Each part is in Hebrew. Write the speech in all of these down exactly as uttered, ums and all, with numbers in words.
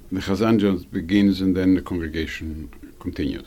the Chazan just begins and then the congregation continues.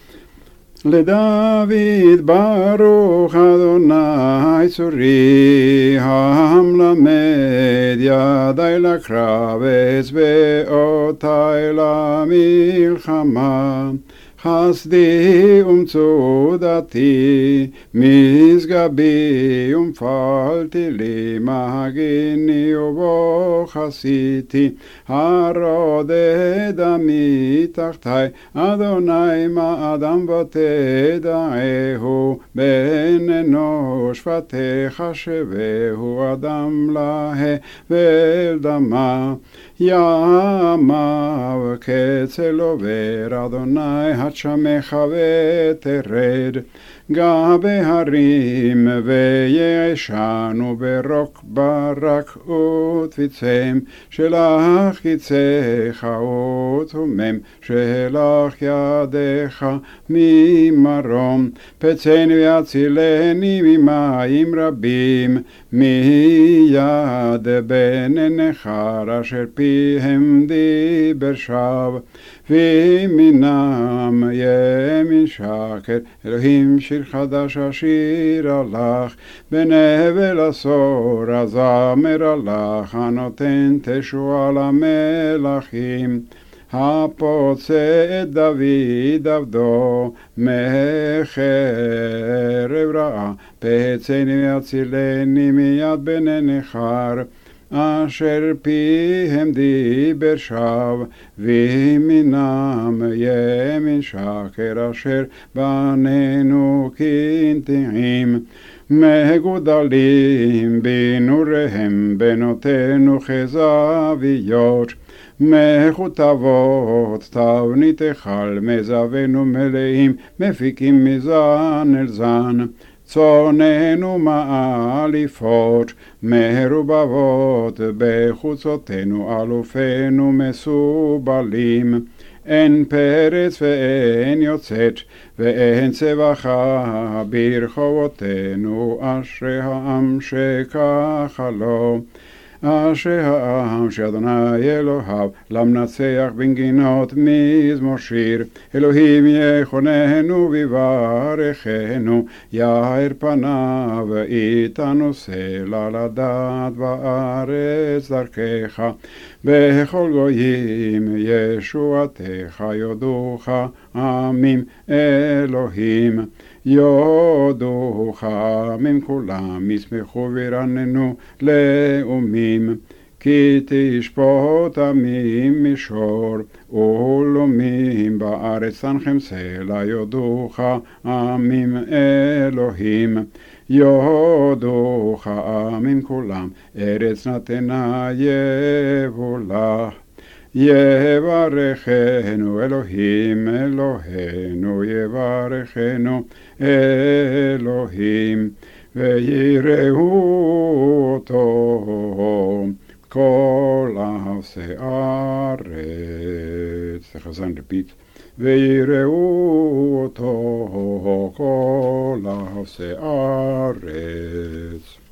לדוד ברוך אדוני צורי המלמד ידי לקרב אצבעותי למלחמה חסדי ומצודתי משגבי ומפלתי לי מגיני ובו חסיתי הרודד דמי תחתי אדוני מה אדם ותדעהו בן אנוש ותחשבהו אדם להבל דמה ימיו כצל עובר אדוני השמך ותרד גבי הרים וישנו ברוק ברק ותפיצם שלח יצאך ותומם שלח ידיך ממרום פצני ויצילני ממים רבים מיד בן נכר אשר פיהם דיבר שווא וימינם ימין שקר אלוהים שיר חדש אשיר הלך בנבל עשור הזמר הלך הנותן תשועה למלכים הפוצע את דוד עבדו מחרב רעה פצני ויצילני מיד בן נכר אשר פיהם דיבר שווא וימינם ימין שקר אשר בנינו קנטעים מגודלים בנוריהם בנותינו כזוויות מחוטבות תבנית היכל מזווינו מלאים מפיקים מזן אל זן צוננו מאליפות מרובבות בחוצותינו אלופינו מסובלים אין פרץ ואין יוצאת ואין צבחה ברחובותינו אשרי העם שככה לו אשרי העם שאדוני אלוהיו למנצח בנגינות מזמור שיר אלוהים יכוננו ויברכנו יאר פניו איתנו סלע לדעת בארץ דרכך בכל גויים ישועתך יודוך עמים אלוהים יודוך עמים כולם ישמחו וירננו לאומים כי תשפוט עמים מישור ולאומים בארץ תנחם סלע יודוך עמים אלוהים יודוך עמים כולם ארץ נתנה יבולה יברכנו אלוהים אלוהינו יברכנו אלוהים ויראו אותו כל עושי הארץ. The Chazan repeats ויראו אותו כל עושי הארץ.